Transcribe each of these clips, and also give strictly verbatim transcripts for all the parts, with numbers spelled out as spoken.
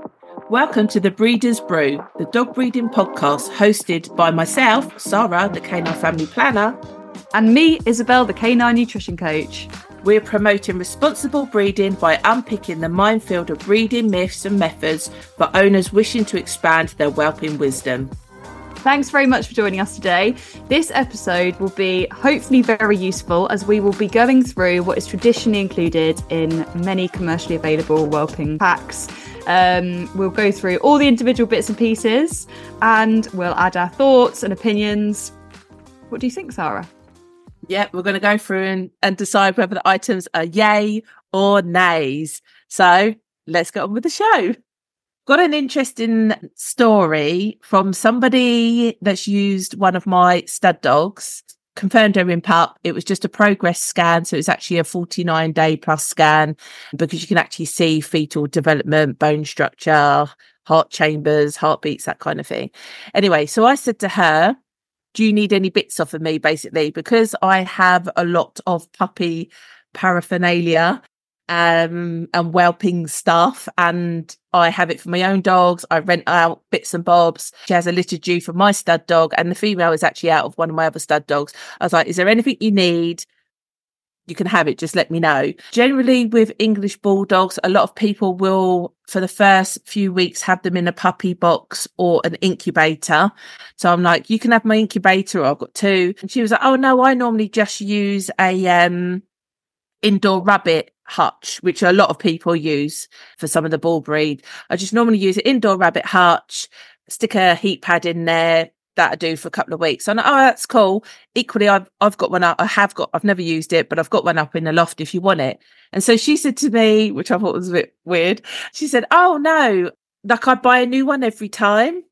Welcome to the Breeders Brew, the dog breeding podcast hosted by myself, Sarah, the Canine Family Planner, and me, Isabel, the Canine Nutrition Coach. We're promoting responsible breeding by unpicking the minefield of breeding myths and methods for owners wishing to expand their whelping wisdom. Thanks very much for joining us today. This episode will be hopefully very useful as we will be going through what is traditionally included in many commercially available whelping packs. Um, we'll go through all the individual bits and pieces and we'll add our thoughts and opinions. What do you think, Sarah? Yeah, we're going to go through and, and decide whether the items are yay or nays. So let's get on with the show. Got an interesting story from somebody that's used one of my stud dogs, confirmed her in pup. It was just a progress scan. So it's actually a forty-nine day plus scan because you can actually see fetal development, bone structure, heart chambers, heartbeats, that kind of thing. Anyway, so I said to her, do you need any bits off of me, basically? Because I have a lot of puppy paraphernalia um, and whelping stuff, and I have it for my own dogs. I rent out bits and bobs. She has a litter due for my stud dog, and the female is actually out of one of my other stud dogs. I was like, is there anything you need? You can have it, just let me know. Generally with English bulldogs, a lot of people will, for the first few weeks, have them in a puppy box or an incubator. So I'm like, you can have my incubator, I've got two. And she was like, oh no, I normally just use a um indoor rabbit hutch, which a lot of people use for some of the bull breed. I just normally use an indoor rabbit hutch, stick a heat pad in there. That I do for a couple of weeks. And oh, that's cool. Equally, I've I've got one up. I have got. I've never used it, but I've got one up in the loft if you want it. And so she said to me, which I thought was a bit weird. She said, "Oh no, like I buy a new one every time."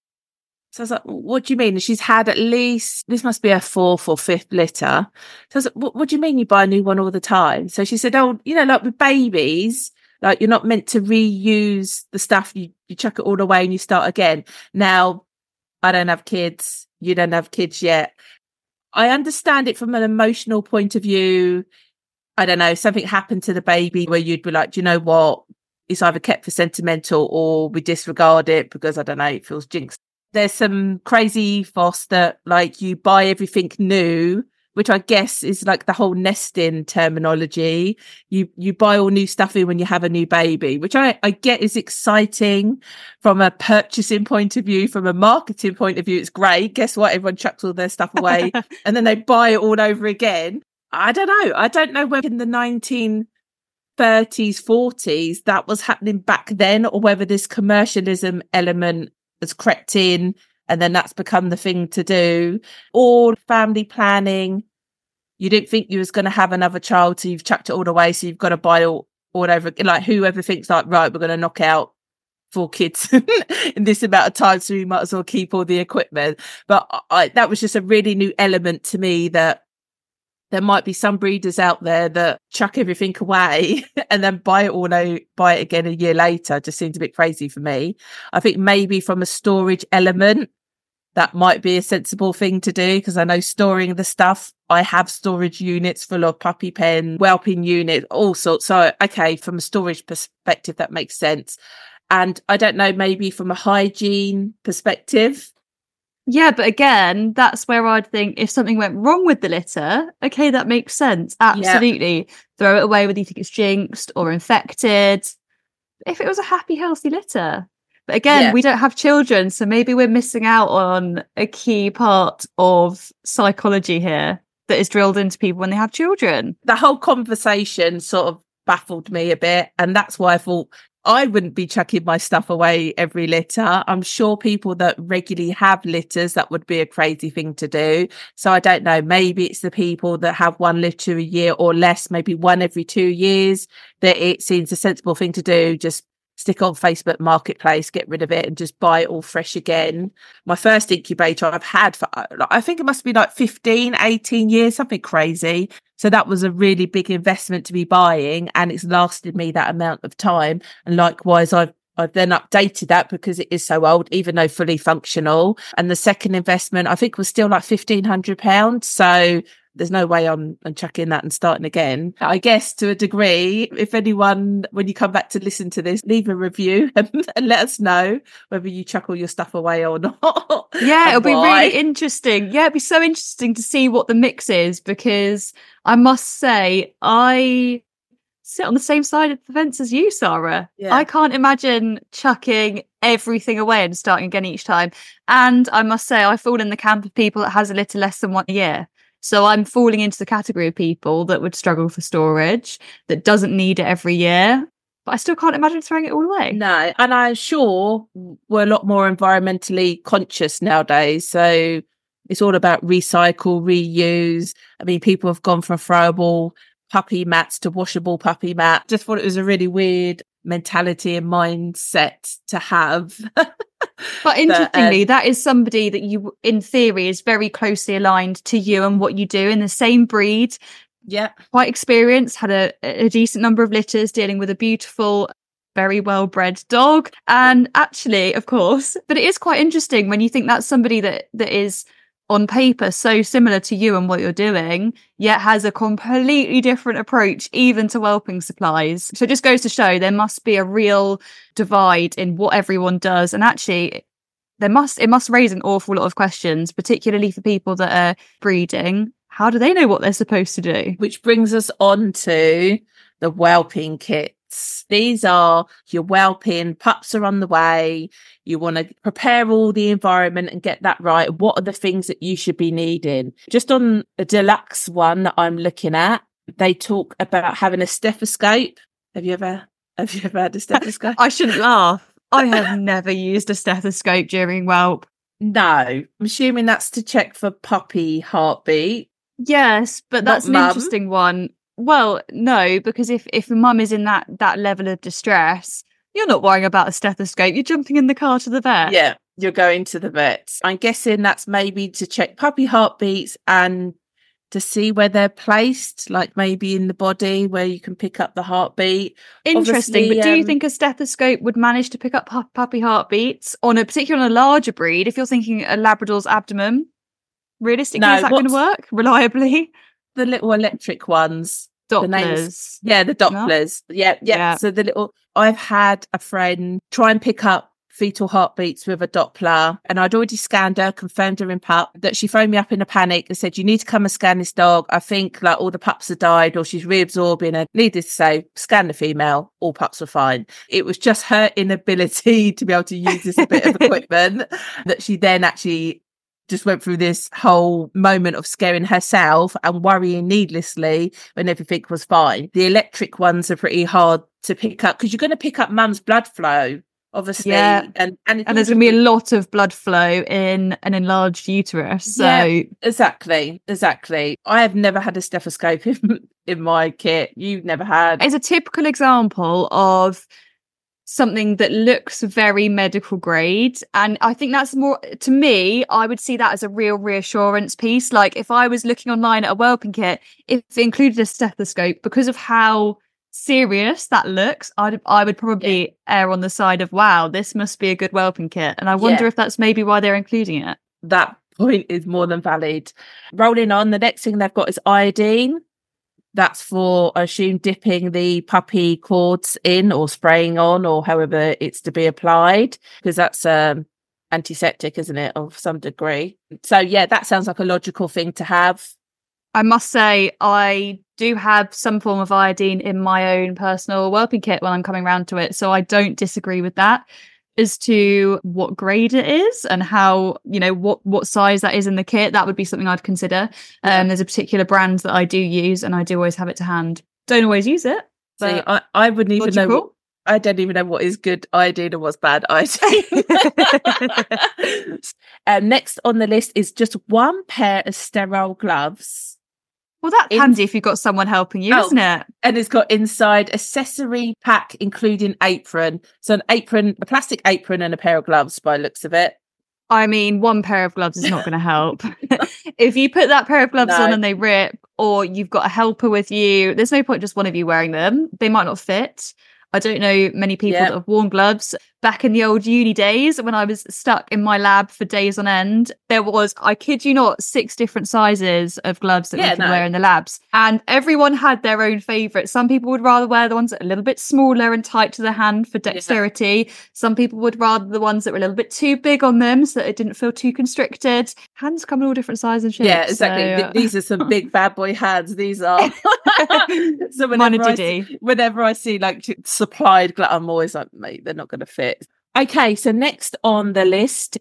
So I was like, "What do you mean?" And she's had at least, this must be her fourth or fifth litter. So I was like, "What, what do you mean you buy a new one all the time?" So she said, "Oh, you know, like with babies, like you're not meant to reuse the stuff. You you chuck it all away and you start again." Now, I don't have kids. You don't have kids yet. I understand it from an emotional point of view. I don't know, something happened to the baby where you'd be like, do you know what? It's either kept for sentimental or we disregard it because, I don't know, it feels jinxed. There's some crazy ethos that like you buy everything new, which I guess is like the whole nesting terminology. You you buy all new stuff in when you have a new baby, which I, I get is exciting from a purchasing point of view. From a marketing point of view, it's great. Guess what? Everyone chucks all their stuff away and then they buy it all over again. I don't know. I don't know whether in the nineteen thirties, forties, that was happening back then, or whether this commercialism element has crept in and then that's become the thing to do. Or family planning. You didn't think you was going to have another child, so you've chucked it all away, so you've got to buy all, all over. Like whoever thinks like, right, we're going to knock out four kids in this amount of time, so we might as well keep all the equipment. But I, that was just a really new element to me, that there might be some breeders out there that chuck everything away and then buy it all out, buy it again a year later. Just seems a bit crazy for me. I think maybe from a storage element, that might be a sensible thing to do, because I know storing the stuff, I have storage units full of puppy pen, whelping units, all sorts. So, okay, from a storage perspective, that makes sense. And I don't know, maybe from a hygiene perspective. Yeah, but again, that's where I'd think if something went wrong with the litter, okay, that makes sense. Absolutely. Yeah. Throw it away whether you think it's jinxed or infected. If it was a happy, healthy litter. But again, yeah. we don't have children, so maybe we're missing out on a key part of psychology here that is drilled into people when they have children. The whole conversation sort of baffled me a bit, and that's why I thought I wouldn't be chucking my stuff away every litter. I'm sure people that regularly have litters, that would be a crazy thing to do. So I don't know, maybe it's the people that have one litter a year or less, maybe one every two years, that it seems a sensible thing to do. Just stick on Facebook Marketplace, get rid of it and just buy it all fresh again. My first incubator I've had for, I think it must be like fifteen, eighteen years, something crazy. So that was a really big investment to be buying, and it's lasted me that amount of time. And likewise, I've I've then updated that because it is so old, even though fully functional. And the second investment, I think, was still like fifteen hundred pounds. So there's no way I'm, I'm chucking that and starting again. I guess to a degree, if anyone, when you come back to listen to this, leave a review and, and let us know whether you chuck all your stuff away or not. Yeah, it'll be why. really interesting. Yeah, it'd be so interesting to see what the mix is, because I must say, I sit on the same side of the fence as you, Sarah. Yeah. I can't imagine chucking everything away and starting again each time. And I must say, I fall in the camp of people that has a litter less than one a year. So I'm falling into the category of people that would struggle for storage, that doesn't need it every year. But I still can't imagine throwing it all away. No, and I'm sure we're a lot more environmentally conscious nowadays. So it's all about recycle, reuse. I mean, people have gone from throwable puppy mats to washable puppy mat. Just thought it was a really weird mentality and mindset to have. But interestingly, that, um, that is somebody that you, in theory, is very closely aligned to you and what you do, in the same breed. Yeah. Quite experienced, had a, a decent number of litters, dealing with a beautiful, very well-bred dog. And actually, of course, but it is quite interesting when you think that's somebody that that is on paper so similar to you and what you're doing, yet has a completely different approach even to whelping supplies. So it just goes to show there must be a real divide in what everyone does. And actually, there must it must raise an awful lot of questions, particularly for people that are breeding. How do they know what they're supposed to do? Which brings us on to the whelping kits. These are your whelping, pups are on the way. You want to prepare all the environment and get that right. What are the things that you should be needing? Just on the deluxe one that I'm looking at, they talk about having a stethoscope. Have you ever, have you ever had a stethoscope? I shouldn't laugh. I have never used a stethoscope during whelp. No, I'm assuming that's to check for puppy heartbeat. Yes, but that's an interesting one. Well, no, because if if a mum is in that that level of distress, you're not worrying about a stethoscope. You're jumping in the car to the vet. Yeah, you're going to the vet. I'm guessing that's maybe to check puppy heartbeats and to see where they're placed, like maybe in the body where you can pick up the heartbeat. Interesting, Obviously, but do um, you think a stethoscope would manage to pick up pu- puppy heartbeats on a particularly on a larger breed? If you're thinking a Labrador's abdomen, realistically, no, is that going to work reliably? The little electric ones. Dopplers. The names, yeah, the Dopplers. No? Yeah, yeah, yeah. So the little, I've had a friend try and pick up fetal heartbeats with a Doppler, and I'd already scanned her, confirmed her in pup, that she phoned me up in a panic and said, you need to come and scan this dog. I think like all the pups have died or she's reabsorbing. And needless to say, scan the female, all pups were fine. It was just her inability to be able to use this bit of equipment that she then actually just went through this whole moment of scaring herself and worrying needlessly when everything was fine. The electric ones are pretty hard to pick up because you're going to pick up mum's blood flow, obviously. Yeah. And, and, and there's going to be a lot of blood flow in an enlarged uterus. So yeah, exactly, exactly. I have never had a stethoscope in, in my kit. You've never had. It's a typical example of something that looks very medical grade, and I think that's more, to me, I would see that as a real reassurance piece. Like if I was looking online at a whelping kit, if it included a stethoscope, because of how serious that looks, I'd I would probably yeah. err on the side of, wow, this must be a good whelping kit. And I wonder yeah. if that's maybe why they're including it. That point is more than valid. Rolling on, the next thing they've got is iodine. That's for, I assume, dipping the puppy cords in or spraying on or however it's to be applied, because that's um, antiseptic, isn't it, of some degree. So, yeah, that sounds like a logical thing to have. I must say, I do have some form of iodine in my own personal whelping kit when I'm coming around to it, so I don't disagree with that. As to what grade it is and how, you know, what what size that is in the kit, that would be something I'd consider. Yeah. Um, there's a particular brand that I do use and I do always have it to hand. Don't always use it. See, I, I wouldn't even logical. know what, I don't even know what is good iodine and what's bad iodine. um, next on the list is just one pair of sterile gloves. Well, that's in- handy if you've got someone helping you, oh, isn't it? And it's got inside accessory pack, including apron. So an apron, a plastic apron and a pair of gloves by the looks of it. I mean, one pair of gloves is not going to help. If you put that pair of gloves no. on and they rip, or you've got a helper with you, there's no point just one of you wearing them. They might not fit. I don't know many people Yep. that have worn gloves. Back in the old uni days, when I was stuck in my lab for days on end, there was, I kid you not, six different sizes of gloves that Yeah, we could no. wear in the labs. And everyone had their own favourite. Some people would rather wear the ones that are a little bit smaller and tight to the hand for dexterity. Yeah. Some people would rather the ones that were a little bit too big on them so that it didn't feel too constricted. Hands come in all different sizes and shapes. Yeah, exactly. So... Th- these are some big bad boy hands. These are. So whenever I, see, whenever I see like supplied gloves, I'm always like, mate, they're not going to fit. Okay, so next on the list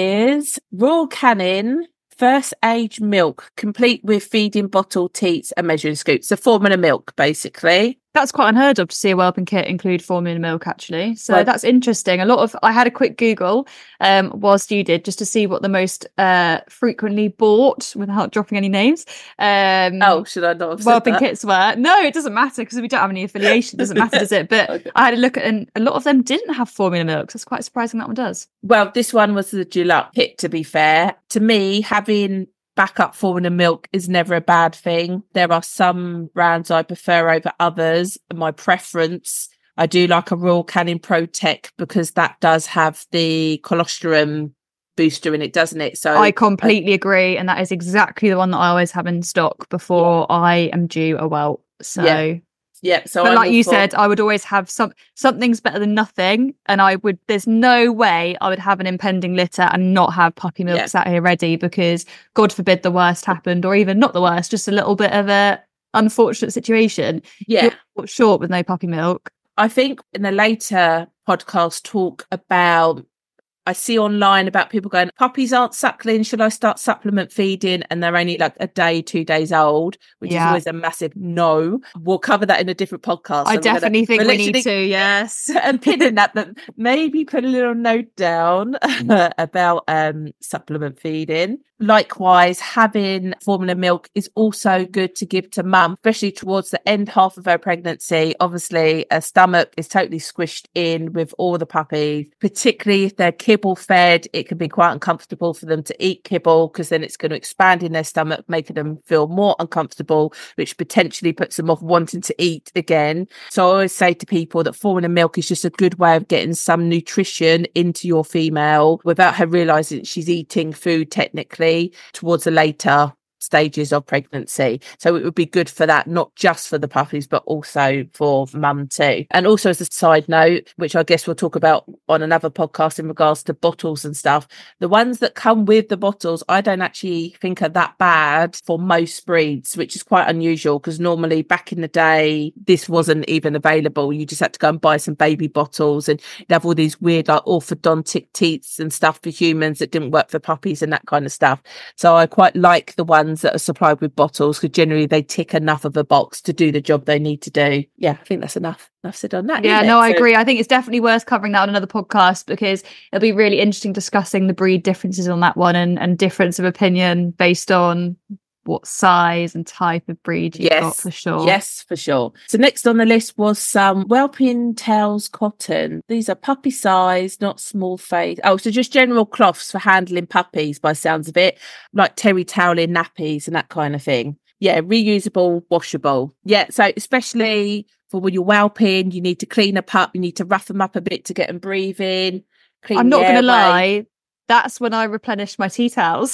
is Royal Canin First Age Milk, complete with feeding bottle, teats and measuring scoops. So formula milk, basically. That's quite unheard of to see a whelping kit include formula milk, actually. So well, that's interesting. A lot of, I had a quick Google um, whilst you did, just to see what the most uh, frequently bought, without dropping any names. Um, oh, should I not have said whelping that? kits were. No, it doesn't matter because we don't have any affiliation. It doesn't matter, does it? But okay. I had a look at, and a lot of them didn't have formula milk. So it's quite surprising that one does. Well, this one was the Dulup kit, to be fair. To me, having backup formula milk is never a bad thing. There are some brands I prefer over others. My preference, I do like a Royal Canin Protec because that does have the colostrum booster in it, doesn't it? So I completely I, agree, and that is exactly the one that I always have in stock before yeah. I am due a whelp. So yeah. Yeah, so but I'm like you for... said, I would always have some something's better than nothing, and I would. There's no way I would have an impending litter and not have puppy milk yeah. sat here ready, because God forbid the worst happened, or even not the worst, just a little bit of a unfortunate situation. Yeah, you're short with no puppy milk. I think in the later podcast talk about. I see online about people going, puppies aren't suckling, should I start supplement feeding? And they're only like a day, two days old, which yeah. is always a massive no. We'll cover that in a different podcast. I so definitely think we need to, yes. And pinning that, but maybe put a little note down about um, supplement feeding. Likewise, having formula milk is also good to give to mum, especially towards the end half of her pregnancy. Obviously, her stomach is totally squished in with all the puppies, particularly if they're kibble fed. It can be quite uncomfortable for them to eat kibble because then it's going to expand in their stomach, making them feel more uncomfortable, which potentially puts them off wanting to eat again. So I always say to people that formula milk is just a good way of getting some nutrition into your female without her realising she's eating food technically towards the later stages of pregnancy. So it would be good for that, not just for the puppies, but also for mum too. And also as a side note, which I guess we'll talk about on another podcast in regards to bottles and stuff, the ones that come with the bottles, I don't actually think are that bad for most breeds, which is quite unusual because normally back in the day, this wasn't even available. You just had to go and buy some baby bottles and you'd have all these weird like orthodontic teats and stuff for humans that didn't work for puppies and that kind of stuff. So I quite like the ones that are supplied with bottles because generally they tick enough of a box to do the job they need to do. Yeah, I think that's enough. Enough said on that. Yeah, no, so- I agree. I think it's definitely worth covering that on another podcast because it'll be really interesting discussing the breed differences on that one and, and difference of opinion based on what size and type of breed you've yes, got for sure. Yes, for sure. So next on the list was some Whelping Tails cotton. These are puppy size, not small face. Oh, so just general cloths for handling puppies by sounds of it, like terry toweling nappies and that kind of thing. Yeah, reusable, washable. Yeah, so especially for when you're whelping, you need to clean a pup, you need to rough them up a bit to get them breathing. I'm not going to lie. That's when I replenish my tea towels.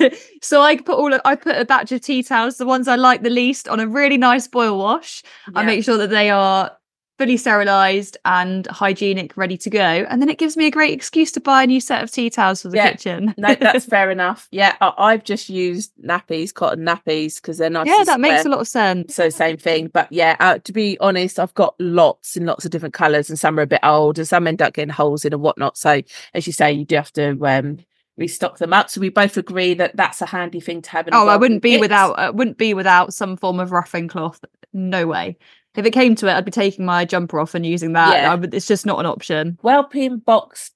So I put all of, I put a batch of tea towels, the ones I like the least, on a really nice boil wash. Yeah. I make sure that they are fully sterilised and hygienic, ready to go. And then it gives me a great excuse to buy a new set of tea towels for the yeah. kitchen. No, that's fair enough. Yeah, I- I've just used nappies, cotton nappies, because they're nice. Yeah, that makes a lot of sense. So same thing. But yeah, uh, to be honest, I've got lots and lots of different colours and some are a bit old and some end up getting holes in and whatnot. So as you say, you do have to um, restock them up. So we both agree that that's a handy thing to have. In oh, I wouldn't be kit. without, I wouldn't be without some form of ruffing cloth. No way. If it came to it, I'd be taking my jumper off and using that. Yeah. I would, it's just not an option. Whelping box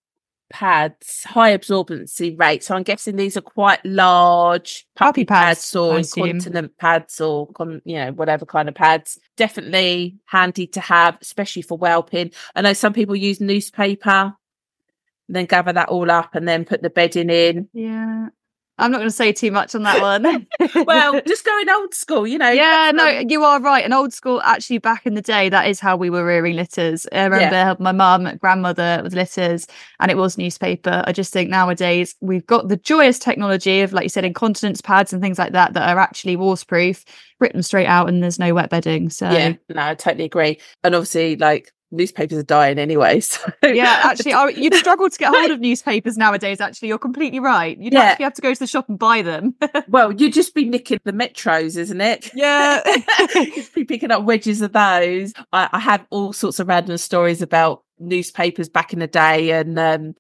pads, high absorbency rate. So I'm guessing these are quite large puppy, puppy pads, pads or incontinent pads or, con- you know, whatever kind of pads. Definitely handy to have, especially for whelping. I know some people use newspaper, then gather that all up and then put the bedding in. Yeah. I'm not going to say too much on that one. Well, just going old school, you know. Yeah, no, you are right. And old school, actually, back in the day, that is how we were rearing litters. I remember yeah. my mum, grandmother with litters, and it was newspaper. I just think nowadays we've got the joyous technology of, like you said, incontinence pads and things like that that are actually waterproof, rip them straight out, and there's no wet bedding. So yeah, no, I totally agree. And obviously, like, newspapers are dying anyway, so yeah, actually I, you'd struggle to get hold of newspapers nowadays. Actually, you're completely right. You'd yeah. actually have to go to the shop and buy them. Well, you'd just be nicking the metros, isn't it? Yeah. You'd be picking up wedges of those. I, I have all sorts of random stories about newspapers back in the day, and um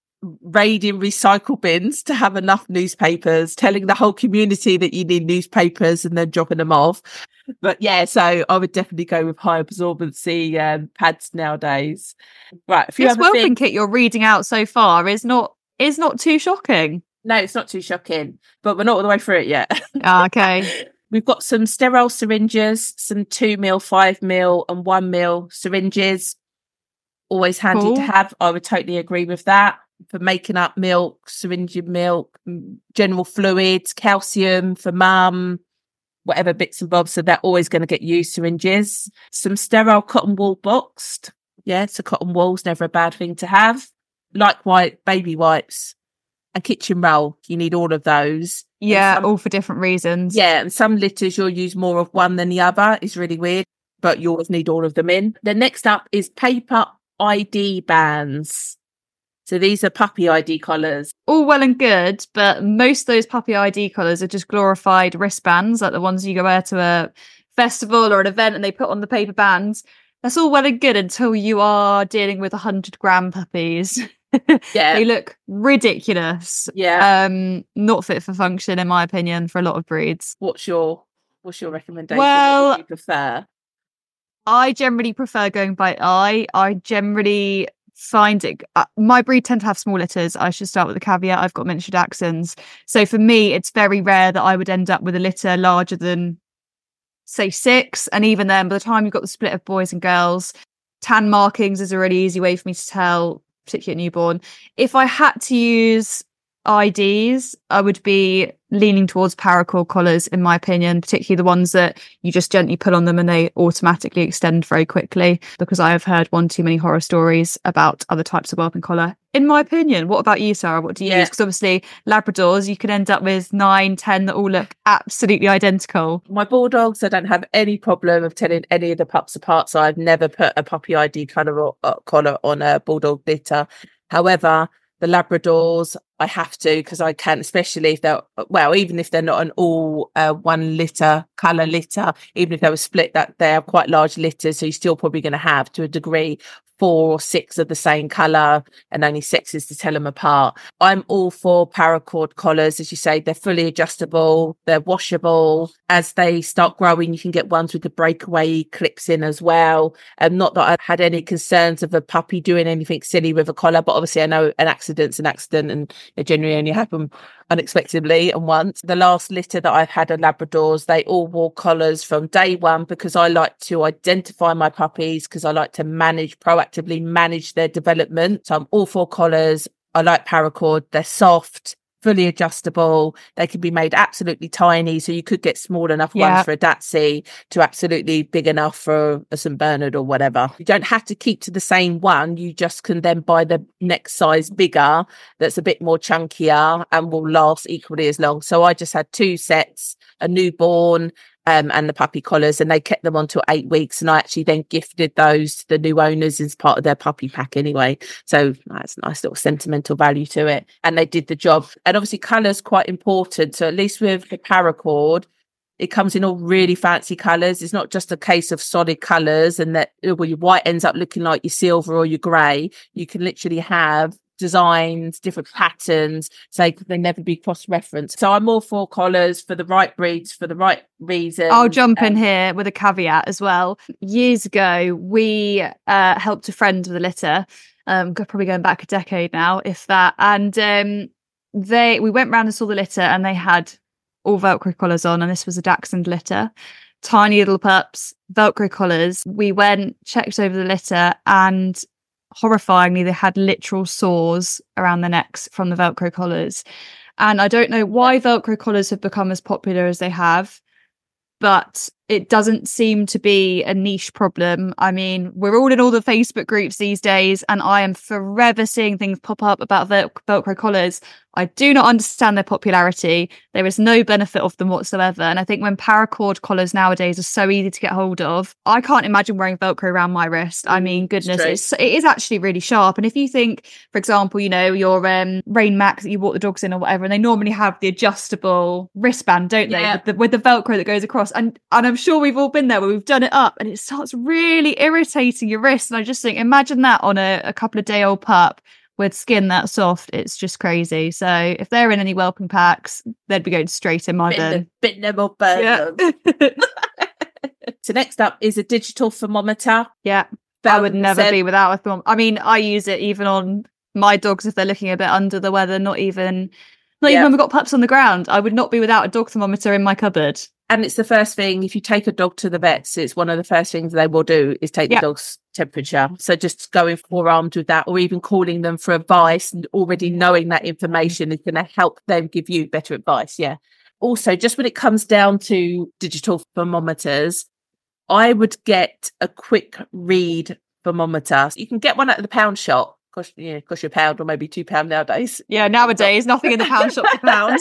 raiding recycle bins to have enough newspapers, telling the whole community that you need newspapers and then dropping them off. But yeah, so I would definitely go with high absorbency um, pads nowadays. Right, a few this other welcome things. Kit you're reading out so far is not is not too shocking. No, it's not too shocking, but we're not all the way through it yet. Oh, okay. We've got some sterile syringes, some two mil, five mil, and one mil syringes. Always handy cool. to have. I would totally agree with that. For making up milk, syringe milk, general fluids, calcium for mum, whatever bits and bobs. So they're always going to get used, syringes. Some sterile cotton wool boxed. Yeah, so cotton wool's never a bad thing to have. Like white baby wipes and kitchen roll. You need all of those. Yeah, some, all for different reasons. Yeah, and some litters you'll use more of one than the other. It's really weird, but you always need all of them in. The next up is paper I D bands. So these are puppy I D collars. All well and good, but most of those puppy I D collars are just glorified wristbands, like the ones you go wear to a festival or an event and they put on the paper bands. That's all well and good until you are dealing with one hundred gram puppies. Yeah. They look ridiculous. Yeah. Um, not fit for function, in my opinion, for a lot of breeds. What's your What's your recommendation? Well, what do you prefer? I generally prefer going by eye. I generally find it uh, my breed tend to have small litters. I should start with the caveat. I've got miniature dachshunds, so for me it's very rare that I would end up with a litter larger than say six, and even then by the time you've got the split of boys and girls, tan markings is a really easy way for me to tell, particularly a newborn. If I had to use I Ds, I would be leaning towards paracord collars, in my opinion, particularly the ones that you just gently put on them and they automatically extend very quickly, because I have heard one too many horror stories about other types of whelping collar, in my opinion. What about you, Sarah? What do you yeah. use? Because obviously Labradors, you can end up with nine, ten that all look absolutely identical. My Bulldogs, I don't have any problem of telling any of the pups apart, so I've never put a puppy I D collar, or, uh, collar on a Bulldog litter. However, the Labradors, I have to, because I can, especially if they're, well, even if they're not an all uh, one litter, colour litter, even if they were split, that they are quite large litters, so you're still probably going to have, to a degree, four or six of the same colour and only sexes to tell them apart. I'm all for paracord collars. As you say, they're fully adjustable, they're washable. As they start growing, you can get ones with the breakaway clips in as well. And not that I've had any concerns of a puppy doing anything silly with a collar, but obviously I know an accident's an accident and they generally only happen unexpectedly and once. The last litter that I've had of Labradors, they all wore collars from day one, because I like to identify my puppies, because I like to manage, proactively manage their development. So I'm all for collars. I like paracord. They're soft, fully adjustable. They can be made absolutely tiny, so you could get small enough yeah. ones for a Dachshund to absolutely big enough for a Saint Bernard or whatever. You don't have to keep to the same one. You just can then buy the next size bigger that's a bit more chunkier and will last equally as long. So I just had two sets, a newborn Um, and the puppy collars, and they kept them on till eight weeks. And I actually then gifted those to the new owners as part of their puppy pack anyway. So that's a nice little sentimental value to it. And they did the job. And obviously colour's quite important. So at least with the paracord, it comes in all really fancy colours. It's not just a case of solid colours and that well, your white ends up looking like your silver or your grey. You can literally have designs, different patterns, so they never be cross-referenced. So I'm all for collars for the right breeds, for the right reason. I'll jump um, in here with a caveat as well. Years ago, we uh, helped a friend with a litter, um, probably going back a decade now, if that. And um, they we went round and saw the litter, and they had all Velcro collars on, and this was a Dachshund litter. Tiny little pups, Velcro collars. We went, checked over the litter, and horrifyingly, they had literal sores around their necks from the Velcro collars. And I don't know why Velcro collars have become as popular as they have, but it doesn't seem to be a niche problem. I mean, we're all in all the Facebook groups these days, and I am forever seeing things pop up about Vel- Velcro collars. I do not understand their popularity. There is no benefit of them whatsoever. And I think when paracord collars nowadays are so easy to get hold of, I can't imagine wearing Velcro around my wrist. I mean, goodness, it's, it is actually really sharp. And if you think, for example, you know, your um, Rain Max that you walk the dogs in or whatever, and they normally have the adjustable wristband, don't they? Yeah. With, the, with the Velcro that goes across. And, and I'm sure we've all been there where we've done it up and it starts really irritating your wrist. And I just think, imagine that on a, a couple of day old pup with skin that soft. It's just crazy. So if they're in any whelping packs, they'd be going straight in my bin. Bit them or burn Yeah. them. So next up is a digital thermometer. Yeah. I would never be without a thermometer. I mean, I use it even on my dogs if they're looking a bit under the weather, not even not Yeah. even when we've got pups on the ground. I would not be without a dog thermometer in my cupboard. And it's the first thing, if you take a dog to the vets, it's one of the first things they will do is take Yeah. the dog's temperature. So just going forearmed with that, or even calling them for advice and already knowing that information is going to help them give you better advice. Yeah. Also, just when it comes down to digital thermometers, I would get a quick read thermometer. You can get one at the pound shop. Cost, yeah, cost you a pound or maybe two pound nowadays. Yeah, nowadays nothing in the pound shop for pound.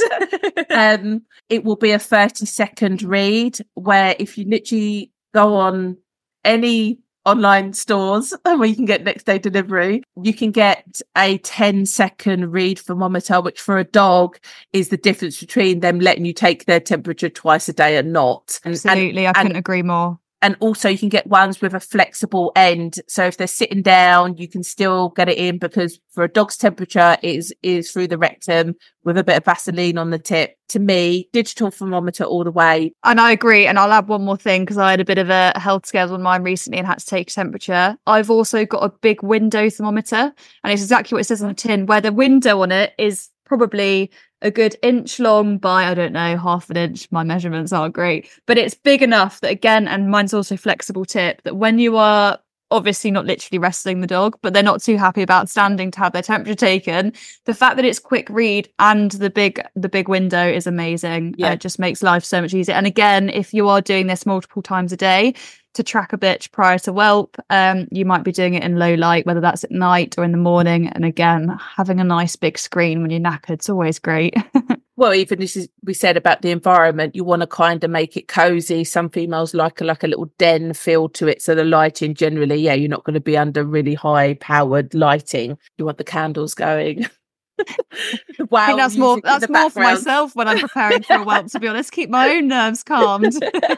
um, it will be a thirty second read where if you literally go on any online stores where you can get next day delivery, you can get a ten second read thermometer, which for a dog is the difference between them letting you take their temperature twice a day and not. Absolutely, and, I couldn't and, agree more. And also you can get ones with a flexible end. So if they're sitting down, you can still get it in, because for a dog's temperature it is, is through the rectum with a bit of Vaseline on the tip. To me, digital thermometer all the way. And I agree. And I'll add one more thing, because I had a bit of a health scares on mine recently and had to take temperature. I've also got a big window thermometer, and it's exactly what it says on the tin, where the window on it is probably a good inch long by, I don't know, half an inch. My measurements aren't great, but it's big enough that, again, and mine's also flexible tip, that when you are obviously not literally wrestling the dog, but they're not too happy about standing to have their temperature taken, the fact that it's quick read and the big the big window is amazing. Yeah. Uh, it just makes life so much easier. And again, if you are doing this multiple times a day to track a bitch prior to whelp, um, you might be doing it in low light, whether that's at night or in the morning. And again, having a nice big screen when you're knackered is always great. Well, even this is, we said about the environment, you want to kind of make it cozy. Some females like a, like a little den feel to it. So the lighting generally, yeah, you're not going to be under really high powered lighting. You want the candles going. Wow, I think that's more that's more for myself when I'm preparing for a whelp, to be honest. Keep my own nerves calmed.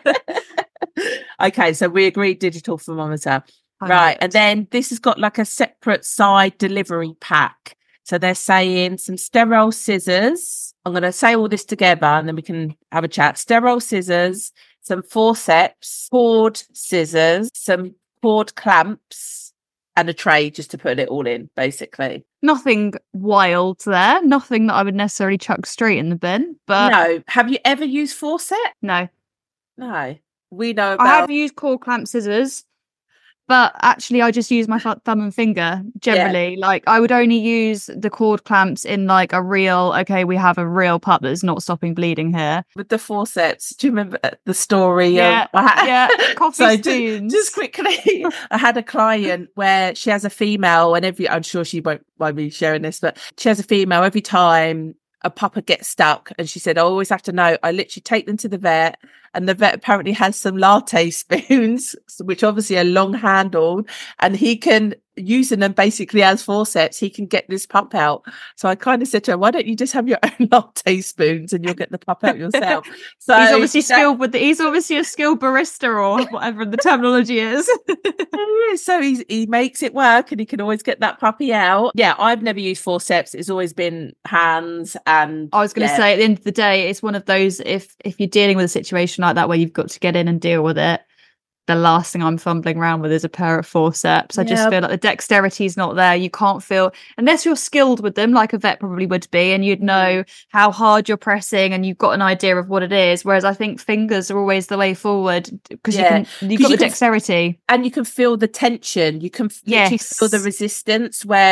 Okay, so we agreed digital thermometer. I Right. And then this has got like a separate side delivery pack. So they're saying some sterile scissors. I'm going to say all this together and then we can have a chat. Sterile scissors, some forceps, cord scissors, some cord clamps, and a tray just to put it all in, basically. Nothing wild there. Nothing that I would necessarily chuck straight in the bin. But no. Have you ever used forceps? No. No. We know about... I have used cord clamp scissors, but actually I just use my th- thumb and finger generally. Yeah. Like I would only use the cord clamps in like a real, okay, we have a real pup that's not stopping bleeding here. With the forceps, do you remember the story? Yeah, of, had, yeah, coffee so spoons. Just, just quickly, I had a client where she has a female, and every, I'm sure she won't mind me sharing this, but she has a female every time a pupper gets stuck, and she said, I always have to know, I literally take them to the vet, and the vet apparently has some latte spoons, which obviously are long handled, and he can, using them basically as forceps, he can get this pup out. So I kind of said to her, why don't you just have your own latte spoons and you'll get the pup out yourself? So he's obviously that, skilled with the, he's obviously a skilled barista or whatever the terminology is. So he's, he makes it work and he can always get that puppy out. Yeah, I've never used forceps. It's always been hands. And I was going to yeah. say, at the end of the day, it's one of those, if if you're dealing with a situation like that where you've got to get in and deal with it, the last thing I'm fumbling around with is a pair of forceps. I yeah. just feel like the dexterity is not there. You can't feel, unless you're skilled with them, like a vet probably would be, and you'd know how hard you're pressing and you've got an idea of what it is. Whereas I think fingers are always the way forward because yeah. you can, you've got you the can, dexterity. And you can feel the tension. You can yes. feel the resistance where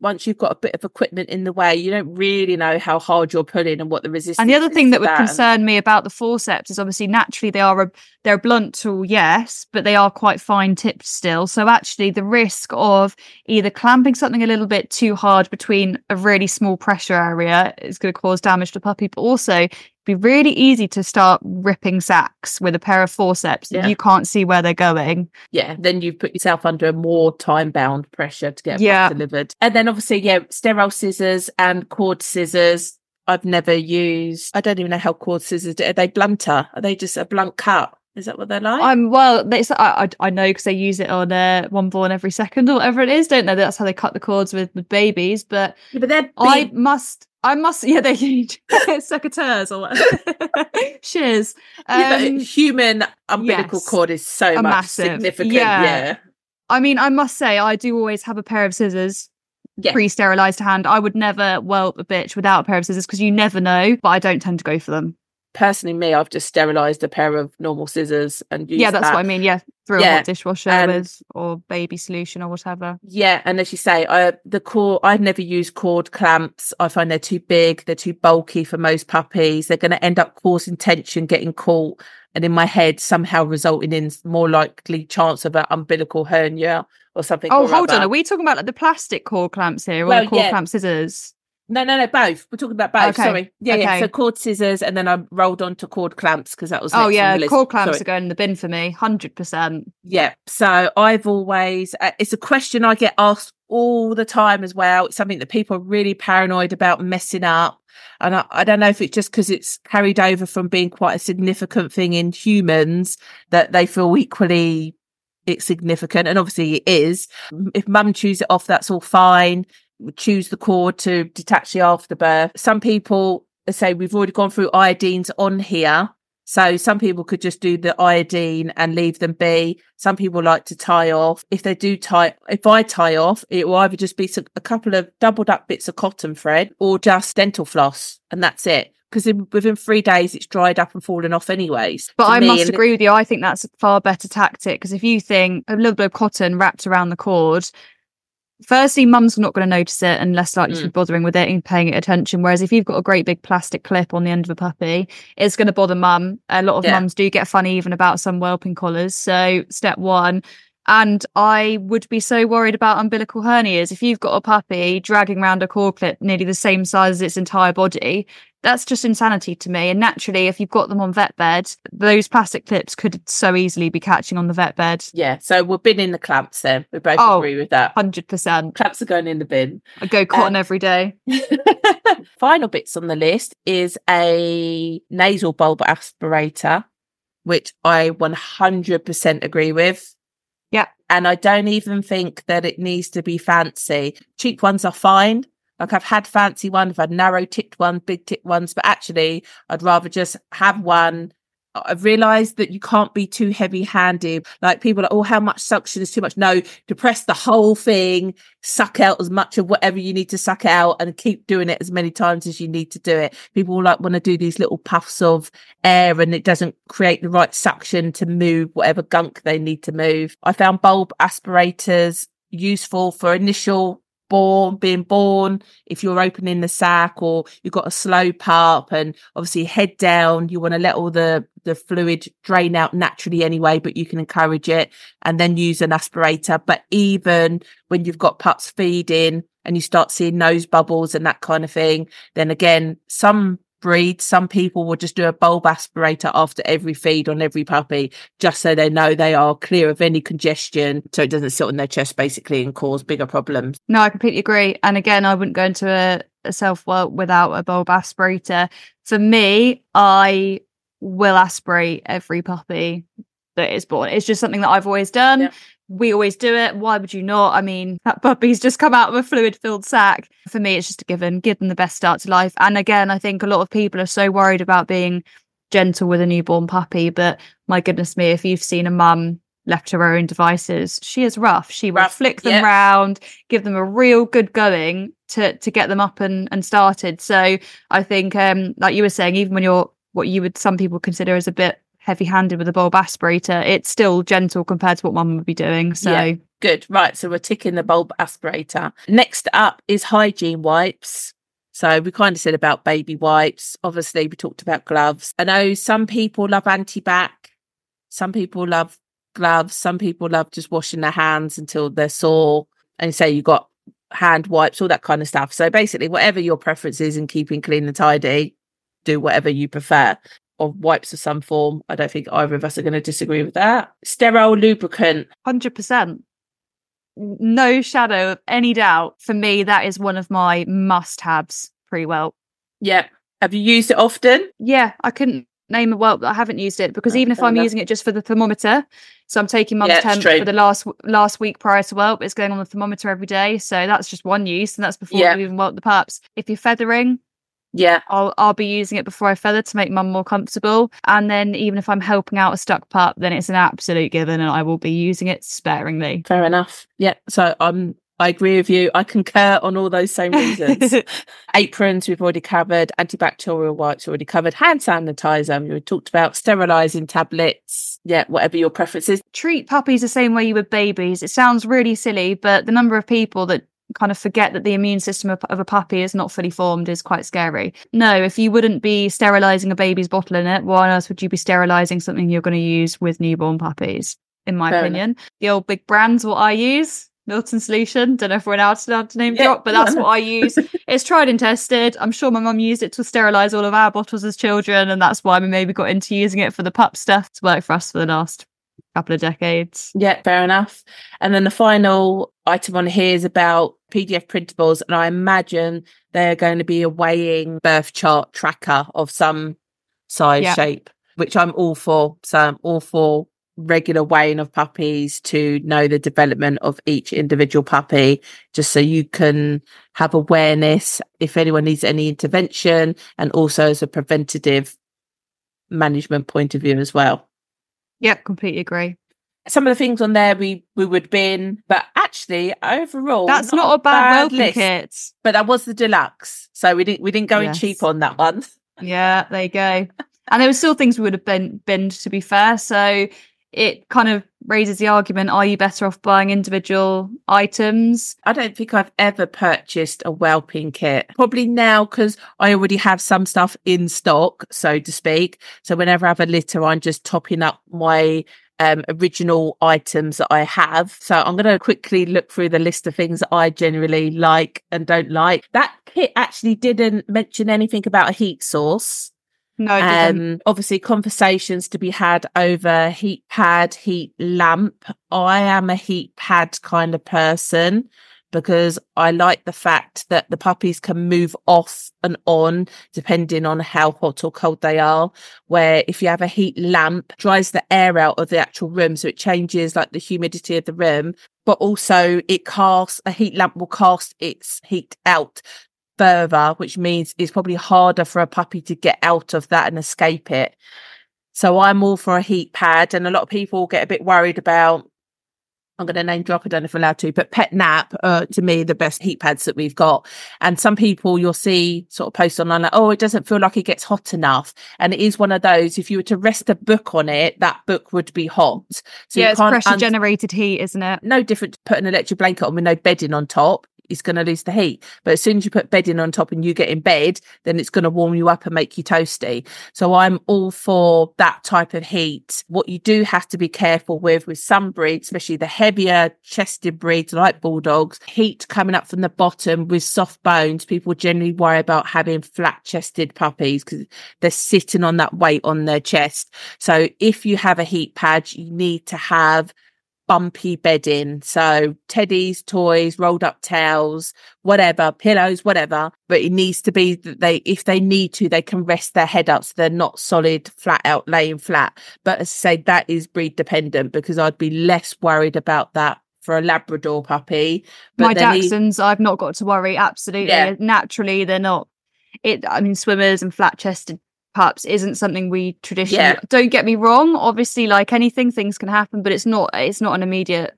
once you've got a bit of equipment in the way, you don't really know how hard you're pulling and what the resistance is. And the other thing that would that. concern me about the forceps is obviously naturally they are a they're a blunt tool, yes, but they are quite fine tipped still. So actually the risk of either clamping something a little bit too hard between a really small pressure area is going to cause damage to the puppy, but also be really easy to start ripping sacks with a pair of forceps that yeah. you can't see where they're going. Yeah, then you've put yourself under a more time-bound pressure to get a yeah. pup delivered. And then obviously, yeah, sterile scissors and cord scissors. I've never used, I don't even know how cord scissors do. Are they blunter? Are they just a blunt cut? Is that what they're like? I'm well. It's, I, I I know because they use it on uh, One Born Every Second or whatever it is. Don't know that's how they cut the cords with, with babies, but, yeah, but they're big. I must. I must, yeah, they're huge. Secateurs or whatever. Shears. Um, yeah, but human umbilical yes, cord is so much massive. significant. Yeah. yeah. I mean, I must say, I do always have a pair of scissors yeah. pre-sterilised to hand. I would never whelp a bitch without a pair of scissors because you never know, but I don't tend to go for them. Personally, me, I've just sterilised a pair of normal scissors and used Yeah, that's that. what I mean. Yeah, through yeah. a hot dishwasher and, with or baby solution or whatever. Yeah, and as you say, I the cord. I've never used cord clamps. I find they're too big. They're too bulky for most puppies. They're going to end up causing tension, getting caught, and in my head somehow resulting in more likely chance of an umbilical hernia or something. Oh, or hold other. on. Are we talking about like the plastic cord clamps here or well, the cord yeah. clamp scissors? No, no, no, both. We're talking about both. Okay. Sorry. Yeah, okay. yeah. So cord scissors, and then I rolled on to cord clamps because that was oh next yeah, on the list. cord clamps Sorry. are going in the bin for me, hundred percent. Yeah. So I've always uh, it's a question I get asked all the time as well. It's something that people are really paranoid about messing up, and I, I don't know if it's just because it's carried over from being quite a significant thing in humans that they feel equally it's significant, and obviously it is. If mum chews it off, that's all fine. Choose the cord to detach the afterbirth. Some people say we've already gone through iodines on here, so some people could just do the iodine and leave them be. Some people like to tie off. If they do tie, if I tie off, it will either just be a couple of doubled up bits of cotton thread or just dental floss, and that's it. Because within three days it's dried up and fallen off anyways. But I me, must and agree with you. I think that's a far better tactic because if you think a little bit of cotton wrapped around the cord, firstly, mum's not going to notice it and less likely mm. to be bothering with it and paying it attention. Whereas if you've got a great big plastic clip on the end of a puppy, it's going to bother mum. A lot of yeah. mums do get funny even about some whelping collars. So step one. And I would be so worried about umbilical hernias. If you've got a puppy dragging around a cord clip nearly the same size as its entire body, that's just insanity to me. And naturally, if you've got them on vet bed, those plastic clips could so easily be catching on the vet bed. Yeah, so we're binning the clamps then. We both oh, agree with that. one hundred percent. Clamps are going in the bin. I go cotton um, every day. Final bits on the list is a nasal bulb aspirator, which I one hundred percent agree with. Yeah. And I don't even think that it needs to be fancy. Cheap ones are fine. Like I've had fancy ones, I've had narrow tipped ones, big tipped ones, but actually I'd rather just have one. I've realised that you can't be too heavy handed. Like people are like, oh, how much suction is too much? No, depress the whole thing, suck out as much of whatever you need to suck out and keep doing it as many times as you need to do it. People like want to do these little puffs of air and it doesn't create the right suction to move whatever gunk they need to move. I found bulb aspirators useful for initial born being born if you're opening the sac or you've got a slow pup and obviously head down you want to let all the the fluid drain out naturally anyway, but you can encourage it and then use an aspirator. But even when you've got pups feeding and you start seeing nose bubbles and that kind of thing, then again some breeds, some people will just do a bulb aspirator after every feed on every puppy, just so they know they are clear of any congestion, so it doesn't sit on their chest basically and cause bigger problems. No, I completely agree. And again, I wouldn't go into a, a self-whelp without a bulb aspirator. For me, I will aspirate every puppy that is born. It's just something that I've always done. Yeah. We always do it. Why would you not? I mean, that puppy's just come out of a fluid-filled sack. For me, it's just a given. Give them the best start to life. And again, I think a lot of people are so worried about being gentle with a newborn puppy. But my goodness me, if you've seen a mum left to her own devices, she is rough. She will rough. flick them yeah. round, give them a real good going to to get them up and, and started. So I think, um, like you were saying, even when you're what you would some people consider as a bit heavy-handed with a bulb aspirator. It's still gentle compared to what mum would be doing. So yeah, good. Right, so we're ticking the bulb aspirator. Next up is hygiene wipes. So we kind of said about baby wipes. Obviously, we talked about gloves. I know some people love anti-bac. Some people love gloves. Some people love just washing their hands until they're sore. And say you got hand wipes, all that kind of stuff. So basically, whatever your preference is in keeping clean and tidy, do whatever you prefer. Or wipes of some form. I don't think either of us are going to disagree with that. Sterile lubricant. one hundred percent. No shadow of any doubt. For me, that is one of my must-haves pre-welt. Yeah. Have you used it often? Yeah, I couldn't name a welt that I haven't used it, because Oh, even if fair I'm enough. using it just for the thermometer, so I'm taking mum's Yeah, it's temp true. for the last last week prior to welt, it's going on the thermometer every day, so that's just one use, and that's before Yeah. we even welt the pups. If you're feathering, Yeah. I'll I'll be using it before I feather to make mum more comfortable. And then even if I'm helping out a stuck pup, then it's an absolute given, and I will be using it sparingly. Fair enough. Yeah. So I'm I agree with you. I concur on all those same reasons. Aprons, we've already covered. Antibacterial wipes, already covered. Hand sanitizer, we talked about. Sterilising tablets. Yeah, whatever your preference is. Treat puppies the same way you would babies. It sounds really silly, but the number of people that kind of forget that the immune system of, of a puppy is not fully formed is quite scary. No, if you wouldn't be sterilising a baby's bottle in it, why on earth would you be sterilising something you're going to use with newborn puppies, in my Fair opinion? Enough. The old big brands, what I use, Milton Solution. Don't know if we're allowed to, allowed to name Yeah, drop, but that's what I use. It's tried and tested. I'm sure my mum used it to sterilise all of our bottles as children, and that's why we maybe got into using it for the pup stuff. It's worked for us for the last couple of decades. Yeah, fair enough. And then the final item on here is about P D F printables, and I imagine they're going to be a weighing birth chart tracker of some size, Yeah. shape, which I'm all for. So I'm all for regular weighing of puppies to know the development of each individual puppy, just so you can have awareness if anyone needs any intervention, and also as a preventative management point of view as well. Yeah, completely agree. Some of the things on there we we would bin, but actually overall That's not, not a bad, bad welcome list, kit. but that was the deluxe, so we didn't we didn't go Yes. in cheap on that one. Yeah, there you go. And there were still things we would have been binned, to be fair. So it kind of raises the argument: are you better off buying individual items? I don't think I've ever purchased a whelping kit. Probably now, because I already have some stuff in stock, so to speak. So whenever I have a litter, I'm just topping up my um, original items that I have. So I'm going to quickly look through the list of things that I generally like and don't like. That kit actually didn't mention anything about a heat source. No, it didn't. Um, obviously, conversations to be had over heat pad, heat lamp. I am a heat pad kind of person because I like the fact that the puppies can move off and on depending on how hot or cold they are. Where if you have a heat lamp, it dries the air out of the actual room, so it changes like the humidity of the room. But also, it casts a heat lamp will cast its heat out further, which means it's probably harder for a puppy to get out of that and escape it. So I'm all for a heat pad, and a lot of people get a bit worried about, I'm going to name drop, I don't know if I'm allowed to, but Pet Nap, uh, to me, the best heat pads that we've got. And some people you'll see sort of post online like, oh, it doesn't feel like it gets hot enough. And it is one of those, if you were to rest a book on it, that book would be hot. So yeah, you it's can't pressure un- generated heat, isn't it? No different to put an electric blanket on with no bedding on top. It's going to lose the heat. But as soon as you put bedding on top and you get in bed, then it's going to warm you up and make you toasty. So I'm all for that type of heat. What you do have to be careful with, with some breeds, especially the heavier chested breeds like bulldogs, heat coming up from the bottom with soft bones. People generally worry about having flat chested puppies because they're sitting on that weight on their chest. So if you have a heat pad, you need to have bumpy bedding, so teddies, toys, rolled up towels, whatever, pillows, whatever, but it needs to be that they, if they need to, they can rest their head up so they're not solid flat out laying flat. But as I say, that is breed dependent, because I'd be less worried about that for a Labrador puppy. But my Dachshunds, he... I've not got to worry. Absolutely. Yeah. Naturally, they're not it. I mean, swimmers and flat chested pups isn't something we traditionally, yeah. Don't get me wrong, obviously, like anything, things can happen, but it's not it's not an immediate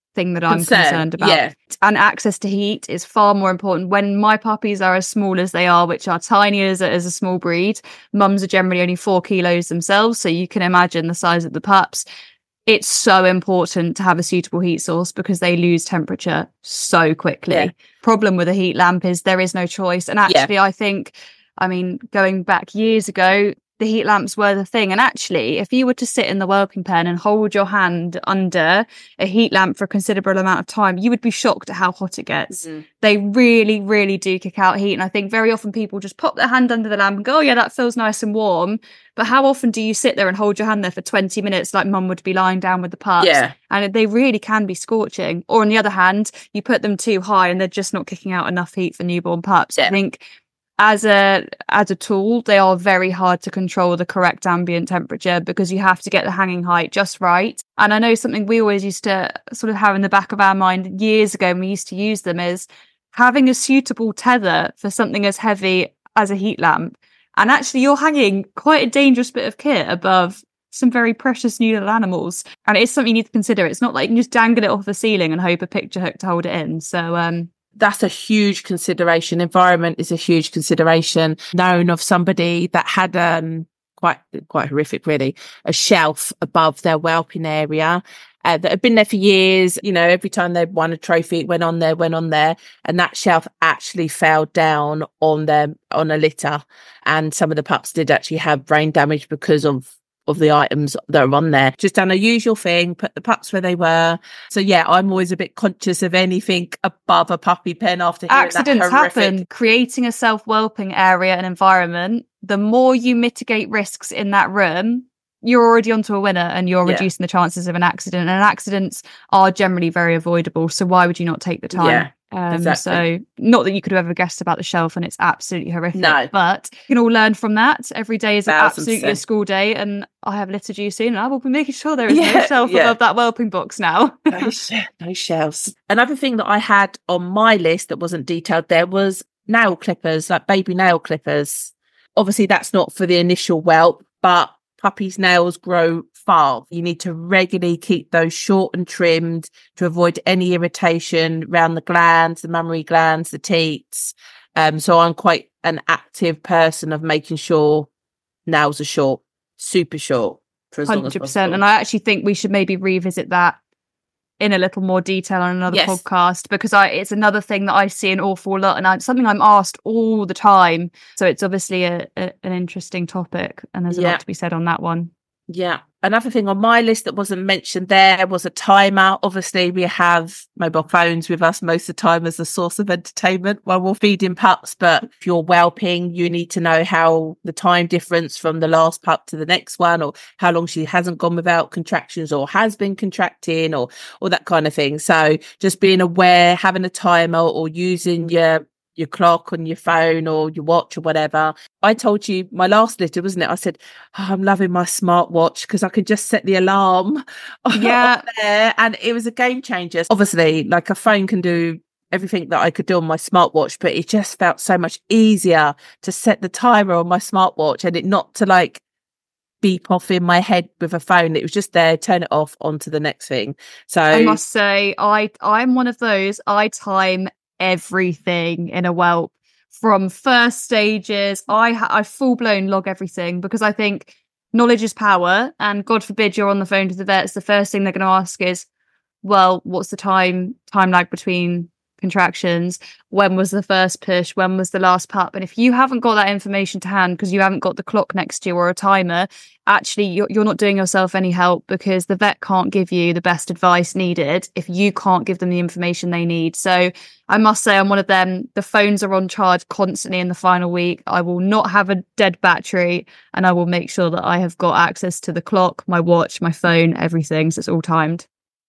thing that I'm Concern, concerned about. Yeah. And access to heat is far more important. When my puppies are as small as they are, which are tiny as a, as a small breed, mums are generally only four kilos themselves. So you can imagine the size of the pups. It's so important to have a suitable heat source because they lose temperature so quickly. Yeah. Problem with a heat lamp is there is no choice. And actually, yeah. I think, I mean, going back years ago, the heat lamps were the thing. And actually, if you were to sit in the whelping pen and hold your hand under a heat lamp for a considerable amount of time, you would be shocked at how hot it gets. Mm-hmm. They really, really do kick out heat. And I think very often people just pop their hand under the lamp and go, oh yeah, that feels nice and warm. But how often do you sit there and hold your hand there for twenty minutes like mum would be lying down with the pups? Yeah. And they really can be scorching. Or on the other hand, you put them too high and they're just not kicking out enough heat for newborn pups. Yeah. I think As a as a tool, they are very hard to control the correct ambient temperature because you have to get the hanging height just right. And I know something we always used to sort of have in the back of our mind years ago when we used to use them is having a suitable tether for something as heavy as a heat lamp. And actually, you're hanging quite a dangerous bit of kit above some very precious new little animals. And it's something you need to consider. It's not like you can just dangle it off the ceiling and hope a picture hook to hold it in. So, um, that's a huge consideration. Environment is a huge consideration. Known of somebody that had um quite quite horrific, really, a shelf above their whelping area uh, that had been there for years. You know, every time they won a trophy, it went on there, went on there, and that shelf actually fell down on them on a litter, and some of the pups did actually have brain damage because of. of the items that are on there. Just an unusual thing, put the pups where they were. So yeah, I'm always a bit conscious of anything above a puppy pen after hearing accidents that horrific... happen. Creating a self-whelping area and environment, the more you mitigate risks in that room, you're already onto a winner and you're yeah. reducing the chances of an accident. And accidents are generally very avoidable. So why would you not take the time? Yeah. Um, exactly. So not that you could have ever guessed about the shelf and it's absolutely horrific, no. but you can all learn from that. Every day is absolutely percent. a school day and I have litter due soon and I will be making sure there is yeah, no shelf yeah. above that whelping box now. no, no shelves. Another thing that I had on my list that wasn't detailed there was nail clippers, like baby nail clippers. Obviously that's not for the initial whelp, but puppies' nails grow fast. You need to regularly keep those short and trimmed to avoid any irritation around the glands, the mammary glands, the teats. Um, so I'm quite an active person of making sure nails are short, super short for as one hundred percent. long as possible. And I actually think we should maybe revisit that in a little more detail on another yes. podcast because I it's another thing that I see an awful lot and I, something I'm asked all the time. So it's obviously a, a, an interesting topic and there's a yeah. lot to be said on that one. Yeah. Another thing on my list that wasn't mentioned there was a timer. Obviously, we have mobile phones with us most of the time as a source of entertainment while we're feeding pups. But if you're whelping, you need to know how the time difference from the last pup to the next one, or how long she hasn't gone without contractions or has been contracting, or or that kind of thing. So just being aware, having a timer or using your your clock on your phone or your watch or whatever. I told you my last litter, wasn't it? I said, oh, I'm loving my smartwatch because I could just set the alarm yeah. there and it was a game changer. Obviously, like a phone can do everything that I could do on my smartwatch, but it just felt so much easier to set the timer on my smartwatch and it not to like beep off in my head with a phone. It was just there, turn it off, on to the next thing. So I must say, I I'm one of those, I time everything in a whelp from first stages. I ha- I full blown log everything because I think knowledge is power, and God forbid you're on the phone to the vets, the first thing they're going to ask is, well, what's the time time lag between contractions? When was the first push? When was the last pup? And if you haven't got that information to hand because you haven't got the clock next to you or a timer, actually you're, you're not doing yourself any help because the vet can't give you the best advice needed if you can't give them the information they need. So I must say I'm one of them. The phones are on charge constantly in the final week. I will not have a dead battery and I will make sure that I have got access to the clock, my watch, my phone, everything. So it's all timed.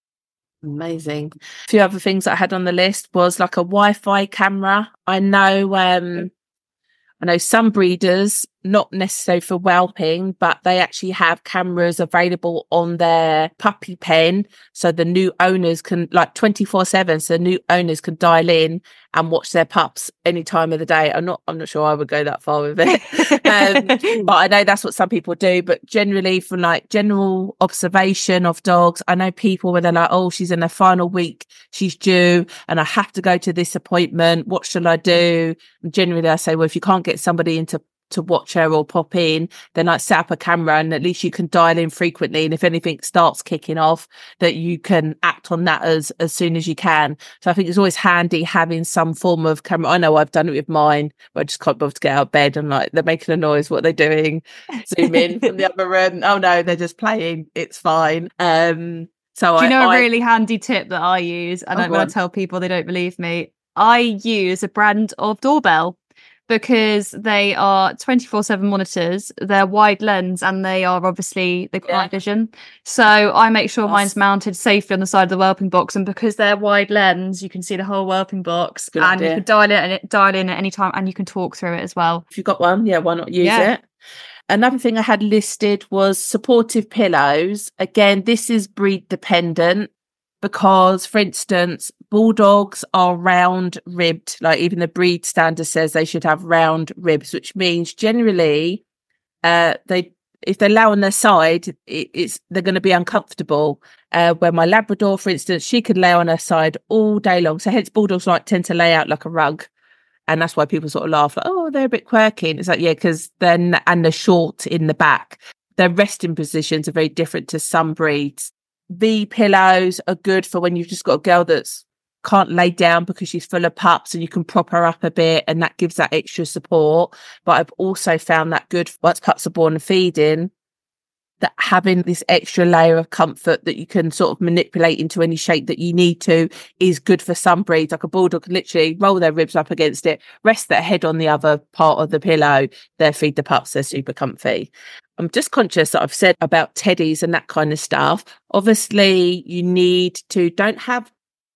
Amazing. A few other things that I had on the list was like a Wi-Fi camera. I know um I know some breeders not necessarily for whelping, but they actually have cameras available on their puppy pen. So the new owners can, like twenty-four seven, so new owners can dial in and watch their pups any time of the day. I'm not, I'm not sure I would go that far with it. um, but I know that's what some people do. But generally, from like general observation of dogs, I know people where they're like, oh, she's in her final week, she's due, and I have to go to this appointment. What shall I do? And generally, I say, well, if you can't get somebody into to watch her or pop in, then like set up a camera and at least you can dial in frequently, and if anything starts kicking off, that you can act on that as as soon as you can. So I think it's always handy having some form of camera. I know I've done it with mine, but I just can't bother to get out of bed and like they're making a noise, what are they doing? Zoom in from the other room, oh no, they're just playing, it's fine. Um so do you know I, a I, really handy tip that I use, and oh, I, when I tell people they don't believe me, I use a brand of doorbell, because they are twenty-four seven monitors, they're wide lens, and they are obviously the yeah. night vision. So I make sure Yes. mine's mounted safely on the side of the whelping box, and because they're wide lens, you can see the whole whelping box. Good and idea. you can dial in and dial in at any time, and you can talk through it as well. If you've got one, yeah, why not use yeah. it? Another thing I had listed was supportive pillows. Again, this is breed dependent, because, for instance, bulldogs are round ribbed. Like even the breed standard says they should have round ribs, which means generally, uh, they if they lay on their side, it, it's they're going to be uncomfortable. Uh, where my Labrador, for instance, she could lay on her side all day long. So hence bulldogs like tend to lay out like a rug. And that's why people sort of laugh like, oh, they're a bit quirky. And it's like, yeah, because then, and they're short in the back. Their resting positions are very different to some breeds. V pillows are good for when you've just got a girl that's can't lay down because she's full of pups, and you can prop her up a bit, and that gives that extra support. But I've also found that good once pups are born and feeding, that having this extra layer of comfort that you can sort of manipulate into any shape that you need to is good for some breeds. Like a bulldog can literally roll their ribs up against it, rest their head on the other part of the pillow, they feed the pups, they're super comfy. I'm just conscious that I've said about teddies and that kind of stuff. Obviously, you need to, don't have,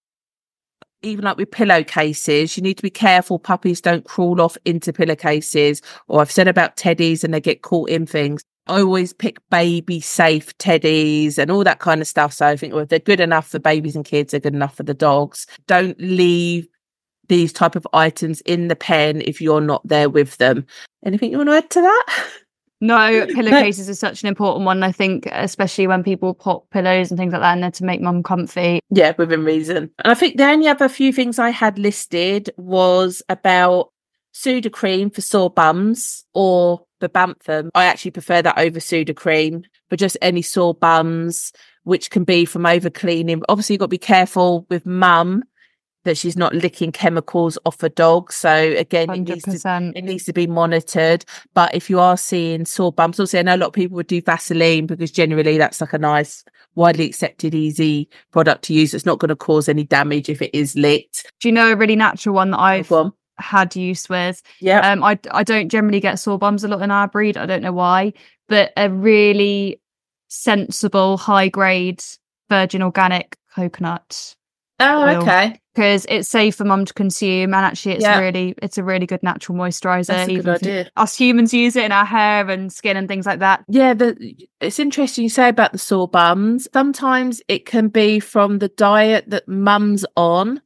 even like with pillowcases, you need to be careful puppies don't crawl off into pillowcases. Or I've said about teddies and they get caught in things. I always pick baby safe teddies and all that kind of stuff. So I think, well, if they're good enough for babies and kids, they're good enough for the dogs. Don't leave these type of items in the pen if you're not there with them. Anything you want to add to that? No, pillowcases is such an important one, I think, especially when people pop pillows and things like that in there to make mum comfy. Yeah, within reason. And I think the only other few things I had listed was about Sudocrem for sore bums or Bebanthem. I actually prefer that over Sudocrem for just any sore bums, which can be from over cleaning. Obviously, you've got to be careful with mum that she's not licking chemicals off a dog. So again, it needs, to, it needs to be monitored. But if you are seeing sore bumps, also I know a lot of people would do Vaseline because generally that's like a nice, widely accepted, easy product to use. It's not going to cause any damage if it is licked. Do you know a really natural one that I've had use with? Yeah. Um, I, I don't generally get sore bums a lot in our breed. I don't know why, but a really sensible, high grade virgin organic coconut. Oh, oil. Okay. Because it's safe for mum to consume, and actually, it's yeah. really, it's a really good natural moisturizer. That's a good idea. Us humans use it in our hair and skin and things like that. Yeah, the, it's interesting you say about the sore bums. Sometimes it can be from the diet that mum's on,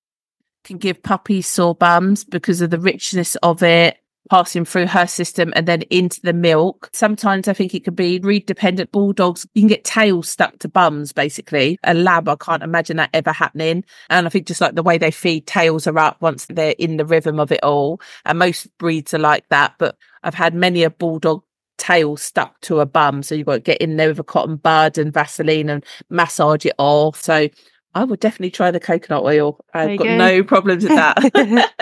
can give puppies sore bums because of the richness of it passing through her system and then into the milk. Sometimes I think it could be breed dependent. Bulldogs, you can get tails stuck to bums, basically. A lab, I can't imagine that ever happening. And I think just like the way they feed, tails are up once they're in the rhythm of it all. And most breeds are like that. But I've had many a bulldog tail stuck to a bum. So you've got to get in there with a cotton bud and Vaseline and massage it off. So I would definitely try the coconut oil. I've got go. no problems with that.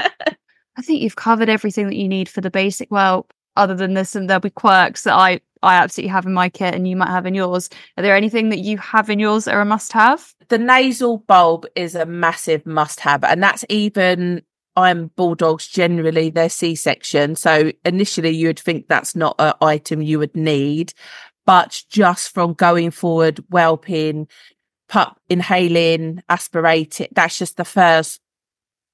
I think you've covered everything that you need for the basic whelp, other than this, and there'll be quirks that I, I absolutely have in my kit and you might have in yours. Are there anything that you have in yours that are a must-have? The nasal bulb is a massive must-have, and that's even, I'm bulldogs generally, they're C-section. So initially you would think that's not an item you would need, but just from going forward, whelping, pup inhaling, aspirating, that's just the first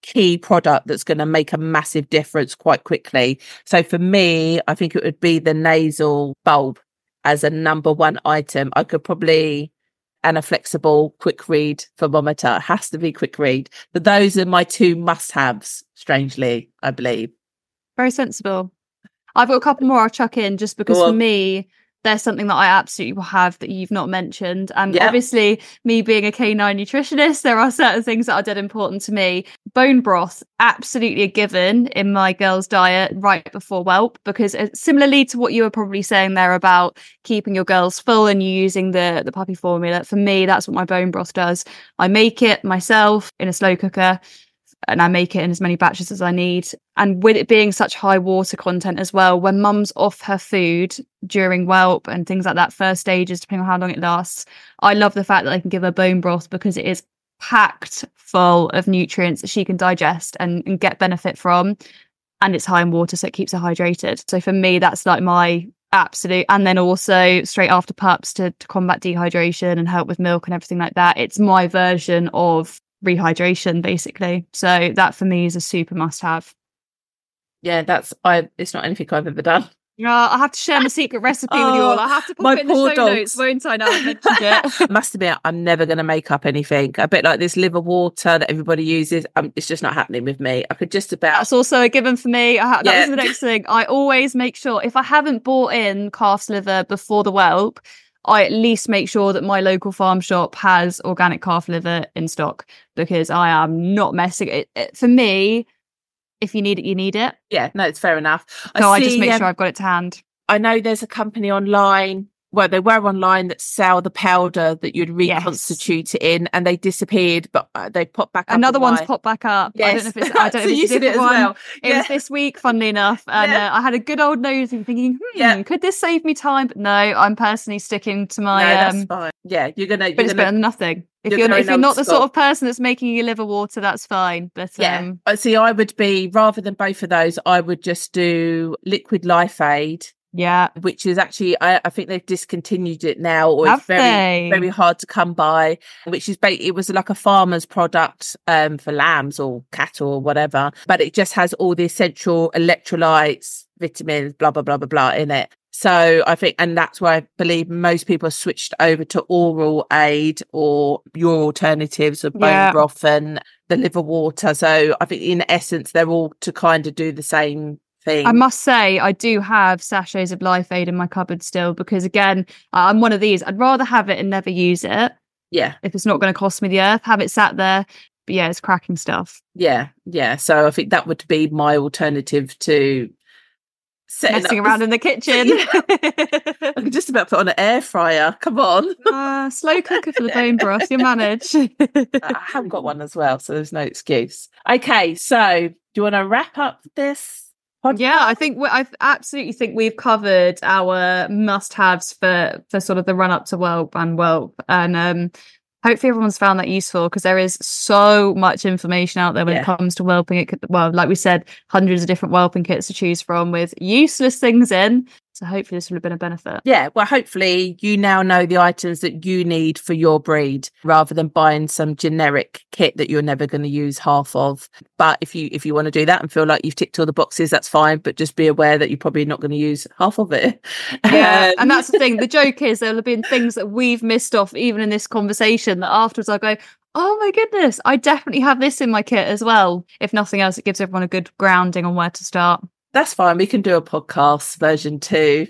key product that's going to make a massive difference quite quickly. So for me, I think it would be the nasal bulb as a number one item. I could probably, and a flexible quick read thermometer. It has to be quick read. But those are my two must-haves, strangely, I believe. Very sensible. I've got a couple more I'll chuck in just because for me, there's something that I absolutely will have that you've not mentioned. And yep. obviously, me being a canine nutritionist, there are certain things that are dead important to me. Bone broth, absolutely a given in my girls' diet right before whelp, because similarly to what you were probably saying there about keeping your girls full and you using the, the puppy formula, for me, that's what my bone broth does. I make it myself in a slow cooker, and I make it in as many batches as I need. And with it being such high water content as well, when mum's off her food during whelp and things like that, first stages, depending on how long it lasts, I love the fact that I can give her bone broth because it is packed full of nutrients that she can digest and, and get benefit from. And it's high in water, so it keeps her hydrated. So for me, that's like my absolute. And then also straight after pups to, to combat dehydration and help with milk and everything like that. It's my version of rehydration basically, so that for me is a super must have. Yeah, that's I it's not anything I've ever done. Yeah, uh, I have to share my secret recipe oh, with you all. I have to put it in the show dogs. Notes, won't I? Now I've mentioned it. Must admit, I'm never going to make up anything. A bit like this liver water that everybody uses. Um, it's just not happening with me. I could just about. That's also a given for me. I ha- that yeah. was the next thing. I always make sure if I haven't bought in calf's liver before the whelp, I at least make sure that my local farm shop has organic calf liver in stock, because I am not messing it. it for me, if you need it, you need it. Yeah, no, it's fair enough. So I, see, I just make um, sure I've got it to hand. I know there's a company online. Well, they were online that sell the powder that you'd reconstitute yes. it in, and they disappeared, but they popped back up. Another one's my... popped back up. Yes. I don't know if it's, I don't so know if it's a different it one. Well. It yeah. was this week, funnily enough, and yeah. uh, I had a good old nosy thinking, hmm, yeah. could this save me time? But no, I'm personally sticking to my. No, that's um, fine. Yeah, you're gonna. You're but it's gonna... better than nothing. If you're, you're if you're not the sort of person that's making your liver water, that's fine. But yeah, um, see, I would be rather than both of those, I would just do liquid Life Aid. Yeah, which is actually I, I think they've discontinued it now, or Have it's very they? very hard to come by. Which is ba- it was like a farmer's product um, for lambs or cattle or whatever, but it just has all the essential electrolytes, vitamins, blah blah blah blah blah in it. So I think, and that's why I believe most people have switched over to Oral Aid or your alternatives of bone yeah. broth and the liver water. So I think in essence they're all to kind of do the same thing. I must say, I do have sachets of Life Aid in my cupboard still, because again, I'm one of these. I'd rather have it and never use it. Yeah. If it's not going to cost me the earth, have it sat there. But yeah, it's cracking stuff. Yeah. Yeah. So I think that would be my alternative to messing around in the kitchen. I could just about put on an air fryer. Come on. Uh, slow cooker for the bone broth. You manage. I haven't got one as well, so there's no excuse. Okay. So do you want to wrap up this? Podcast? Yeah, I think we, I absolutely think we've covered our must-haves for for sort of the run-up to whelp and whelp, and um, hopefully everyone's found that useful, because there is so much information out there when yeah. it comes to whelping. It could, well, like we said, hundreds of different whelping kits to choose from with useless things in. So hopefully this will have been a benefit. Yeah, well, hopefully you now know the items that you need for your breed, rather than buying some generic kit that you're never going to use half of. But if you if you want to do that and feel like you've ticked all the boxes, that's fine. But just be aware that you're probably not going to use half of it. Yeah, um... and that's the thing. The joke is there'll have been things that we've missed off, even in this conversation, that afterwards I go, oh my goodness, I definitely have this in my kit as well. If nothing else, it gives everyone a good grounding on where to start. That's fine. We can do a podcast version two.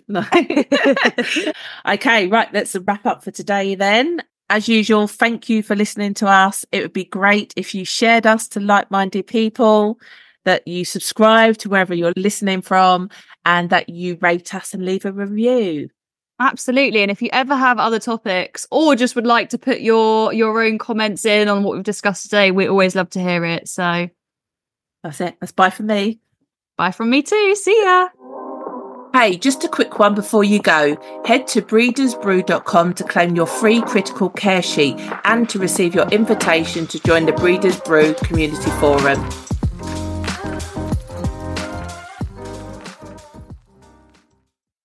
Okay, right. Let's wrap up for today then. As usual, thank you for listening to us. It would be great if you shared us to like-minded people, that you subscribe to wherever you're listening from, and that you rate us and leave a review. Absolutely. And if you ever have other topics, or just would like to put your, your own comments in on what we've discussed today, we always love to hear it. So that's it. That's bye from me. Bye from me too. See ya. Hey, just a quick one before you go. Head to breeders brew dot com to claim your free critical care sheet and to receive your invitation to join the Breeders Brew Community Forum.